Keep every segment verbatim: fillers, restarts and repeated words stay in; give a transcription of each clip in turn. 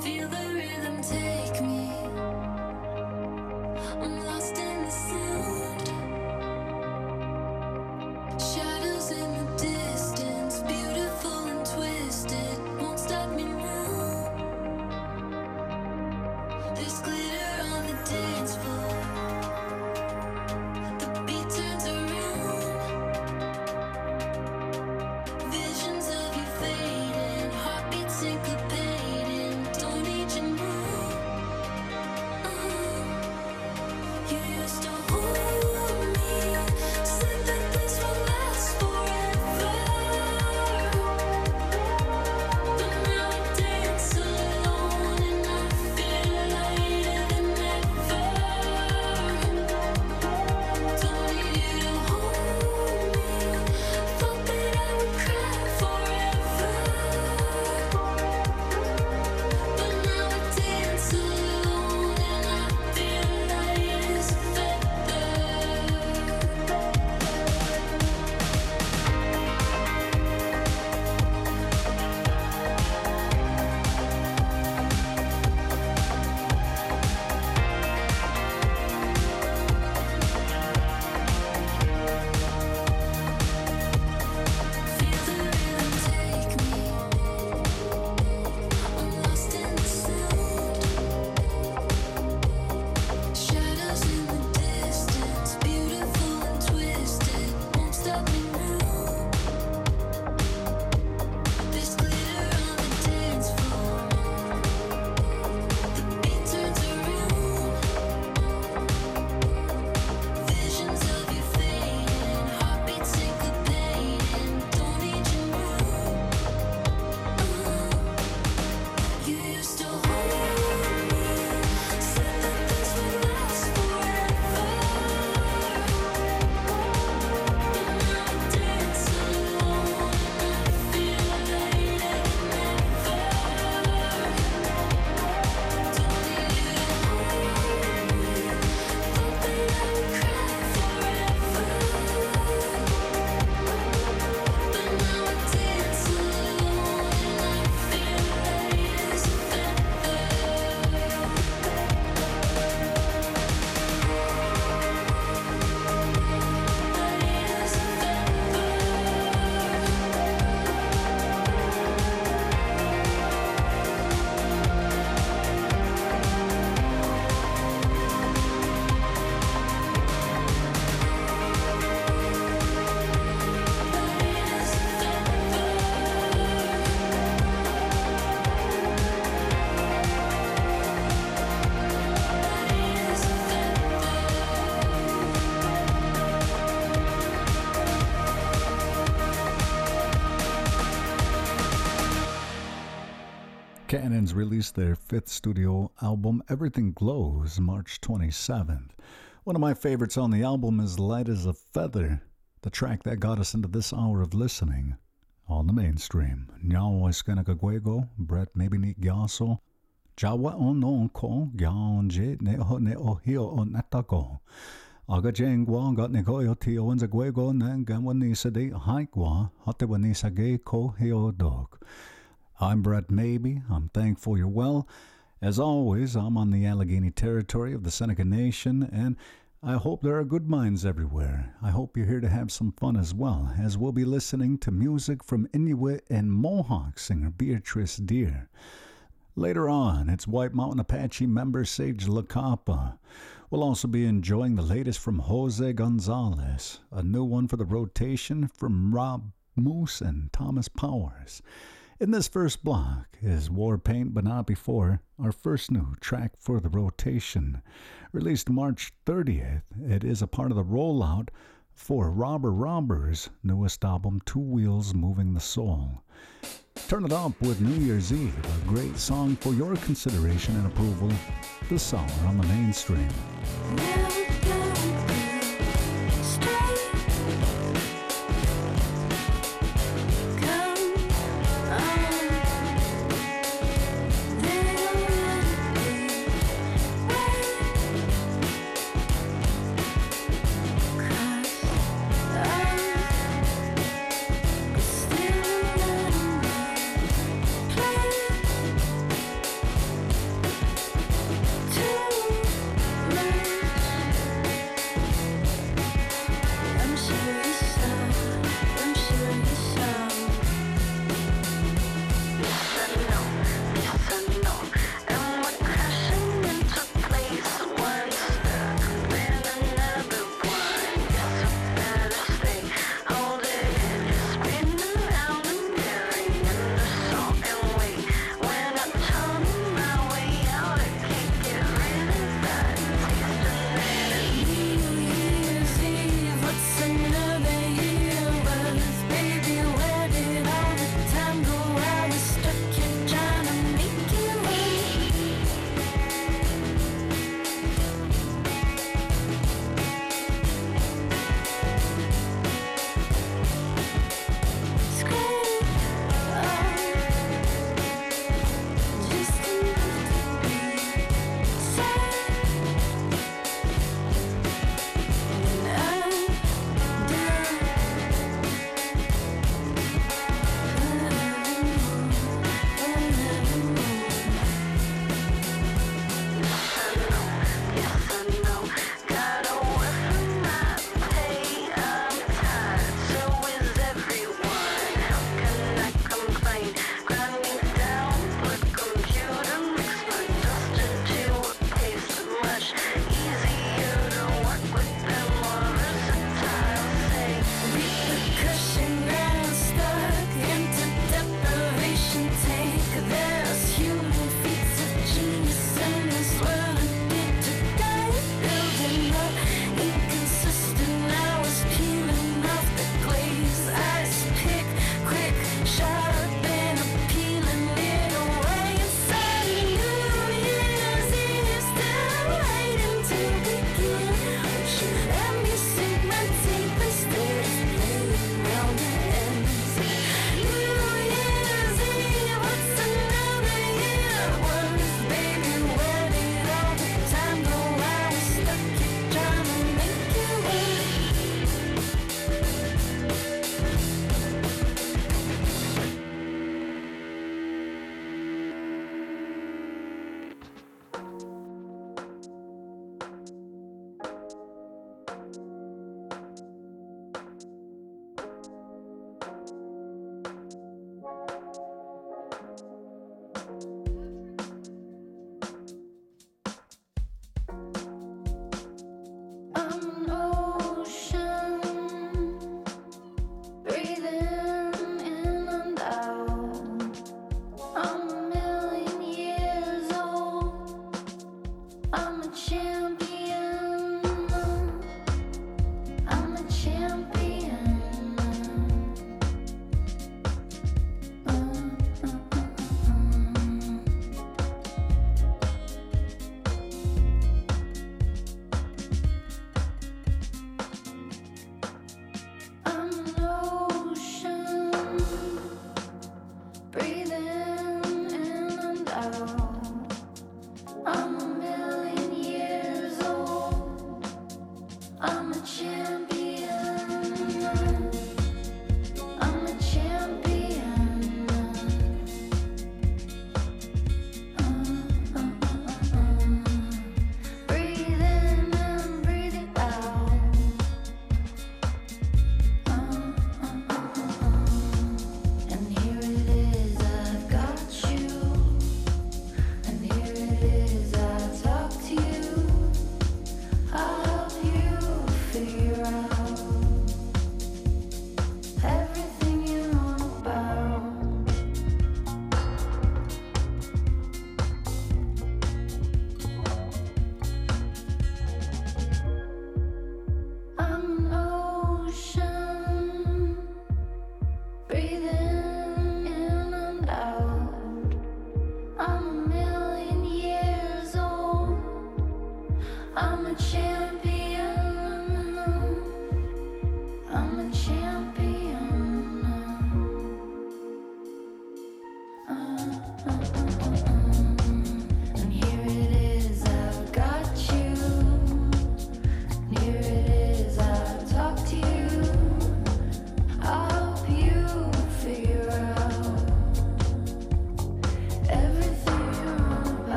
Cannons released their fifth studio album, Everything Glows, March twenty-seventh. One of my favorites on the album is Light as a Feather, the track that got us into this hour of listening on the mainstream. Nyao Eskenakaguego, Brett Maybe Ni Gyaso, Jawa ono ko Gyaonje Neho Neo Hio on Natako. Aga Jengwa got Negoyo Tio and Zaguego Nangamwani Sade Haikwa, Hotewani Sage Ko Hio Dog. I'm Brett Maybe. I'm thankful you're well. As always, I'm on the Allegheny territory of the Seneca Nation, and I hope there are good minds everywhere. I hope you're here to have some fun as well, as we'll be listening to music from Inuit and Mohawk singer Beatrice Deer. Later on, it's White Mountain Apache member Sage LaCapa. We'll also be enjoying the latest from Jose Gonzalez, a new one for the rotation from Rob Moose and Thomas Powers. In this first block is War Paint But Not Before, our first new track for the rotation. Released March thirtieth, it is a part of the rollout for Robber Robber's newest album, Two Wheels Moving the Soul. Turn it up with New Year's Eve, a great song for your consideration and approval this hour on the mainstream.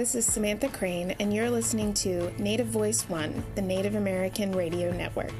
this is Samantha Crane, and you're listening to Native Voice One, the Native American Radio Network.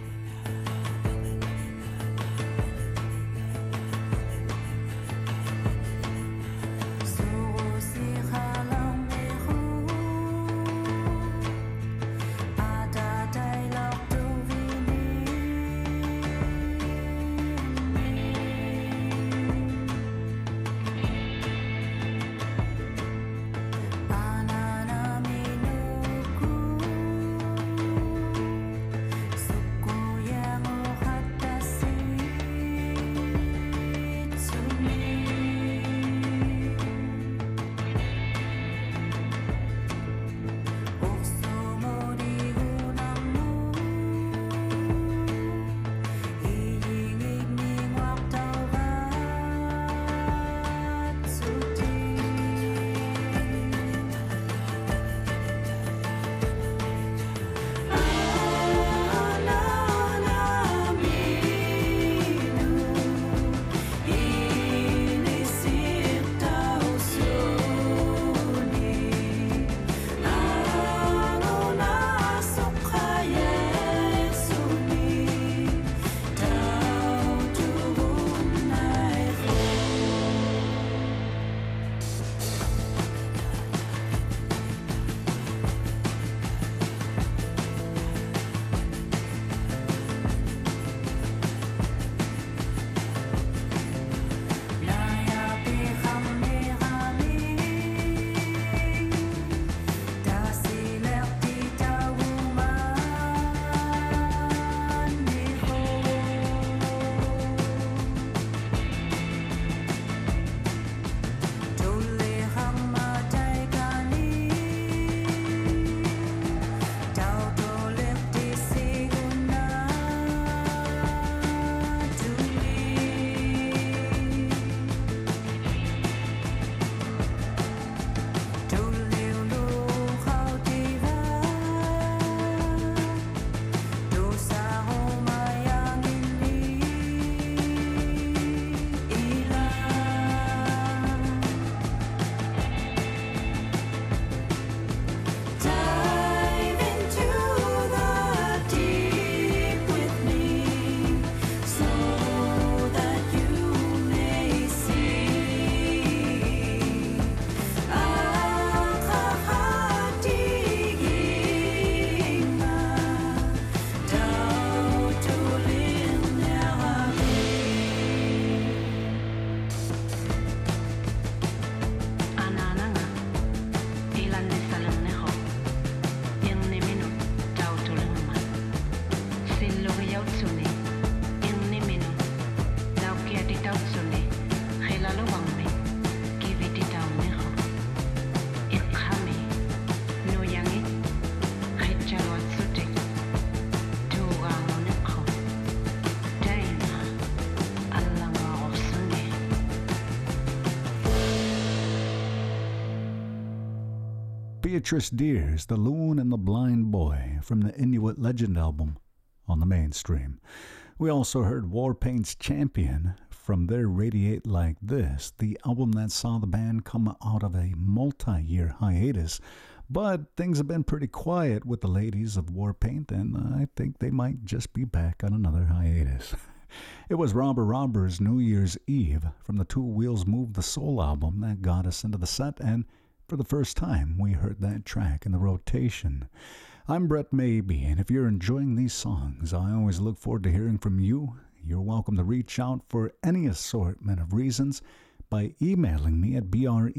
Beatrice Dear's The Loon and the Blind Boy from the Inuit Legend album on the Mainstream. We also heard Warpaint's Champion from their Radiate Like This, the album that saw the band come out of a multi-year hiatus. But things have been pretty quiet with the ladies of Warpaint, and I think they might just be back on another hiatus. It was Robber Robber's New Year's Eve from the Two Wheels Move the Soul album that got us into the set, and for the first time, we heard that track in the rotation. I'm Brett Maybe, and if you're enjoying these songs, I always look forward to hearing from you. You're welcome to reach out for any assortment of reasons by emailing me at brett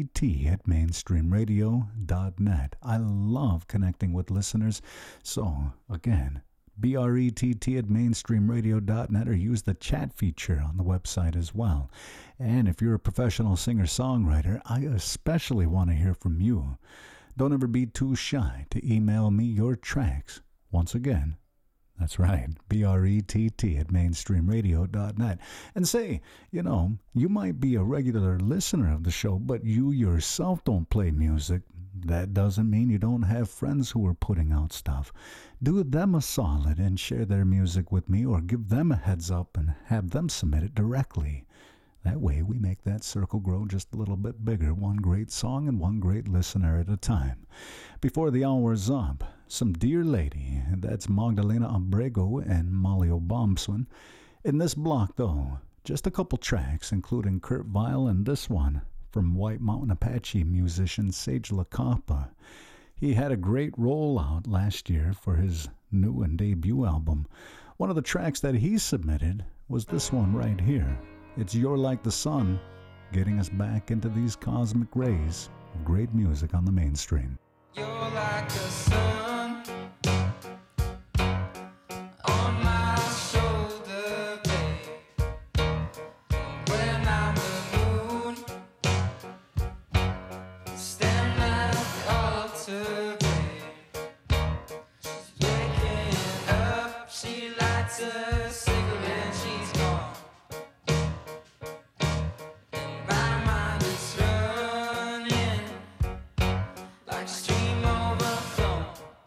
at mainstreamradio dot net. I love connecting with listeners, so again, brett at mainstreamradio dot net, or use the chat feature on the website as well. And if you're a professional singer-songwriter, I especially want to hear from you. Don't ever be too shy to email me your tracks. Once again, that's right, brett at mainstreamradio dot net. And say, you know, you might be a regular listener of the show, but you yourself don't play music. That doesn't mean you don't have friends who are putting out stuff. Do them a solid and share their music with me, or give them a heads up and have them submit it directly. That way we make that circle grow just a little bit bigger, one great song and one great listener at a time. Before the hour's up, some Dear Lady, that's Magdalena Abrego and Molly O'Bombswin. In this block, though, just a couple tracks, including Kurt Vile and this one from White Mountain Apache musician Sage LaCapa. He had a great rollout last year for his new and debut album. One of the tracks that he submitted was this one right here. It's You're Like the Sun, getting us back into these cosmic rays of great music on the mainstream. You're like the sun on my shoulder, babe. When I'm the moon, stand at the altar, babe. She's waking up, she lights a cigarette, she's gone. And my mind is running like a stream overflown.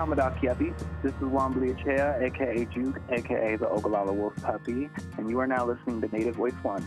Hamadak Yepi. This is Wambly Achea, aka Juke, aka the Ogallala Wolf Puppy, and you are now listening to Native Voice One.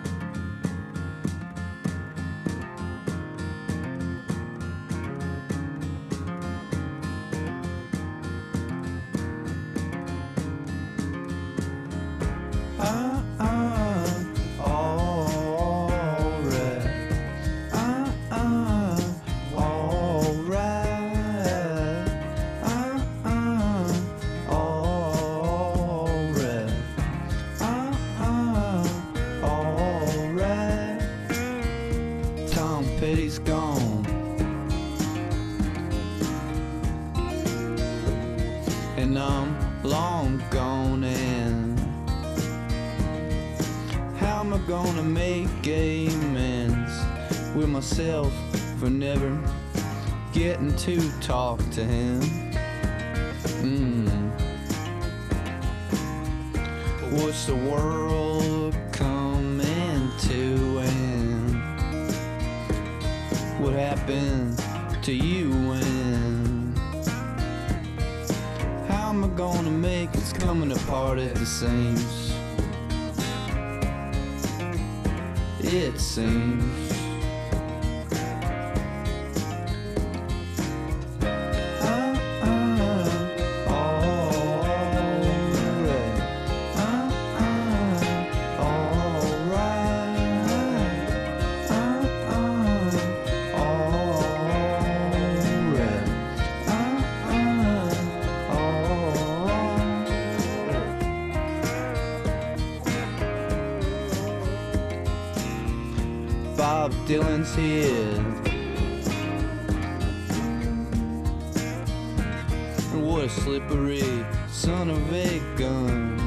Myself for never getting to talk to him. Mm. What's the world coming to, and what happened to you, and how am I gonna make it's coming apart at the seams? It seems. Bob Dylan's here, and what a slippery son of a gun.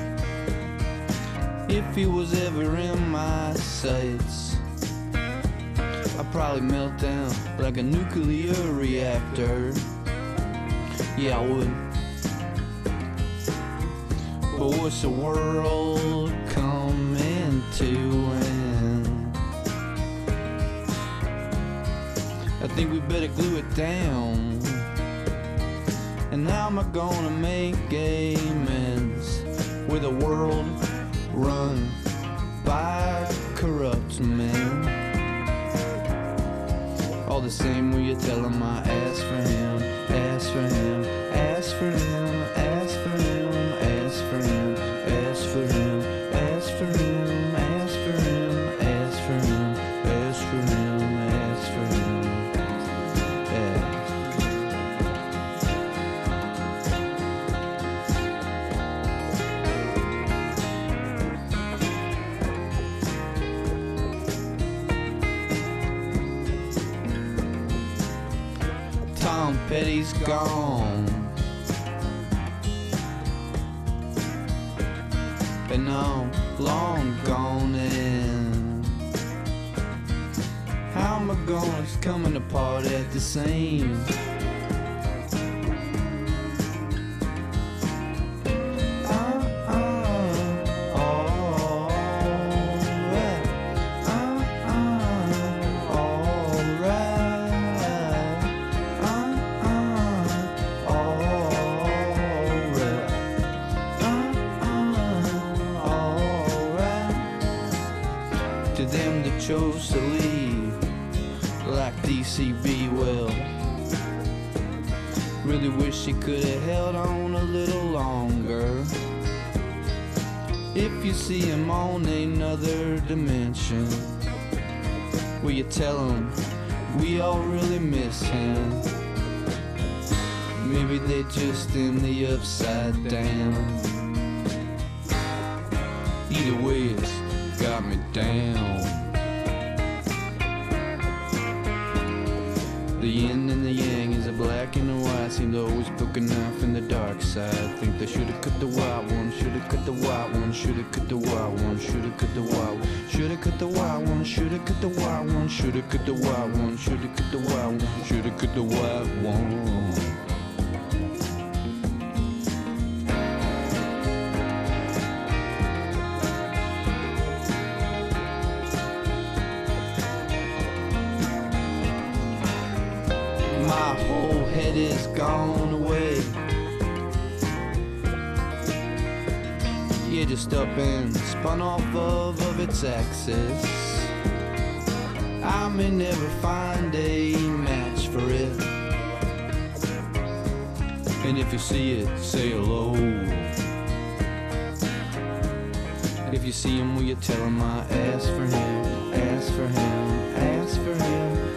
If he was ever in my sights, I'd probably melt down like a nuclear reactor. Yeah, I would. But what's the world coming to, and I think we better glue it down. And how am I gonna make amends with a world run by corrupt men? All the same, will you tell him I asked for him, asked for him, asked for him, asked for him, asked for him, asked for him, asked for him, asked for him, asked for him, asked for him, asked for him. Tom Petty's gone, and I'm long gone, and how am I gonna, it's coming apart at the seams. Chose to leave like D C B, well, really wish she could have held on a little longer. If you see him on another dimension, will you tell him we all really miss him? Maybe they just in the upside down. Either way, it's got me down. The yin and the yang is a black and a white. Seem to always poke a knife in the dark side. Think they should've cut the white one, should've cut the white one, should've cut the white one, should've cut the white one, should've cut the white one, should've cut the white one, should've cut the white one, should've cut the white one, should've cut the white one. My my whole head is gone away. You just up and spun off of, of its axis. I may never find a match for it. And if you see it, say hello. If you see him, will you tell him I asked for him, asked for him, asked for him,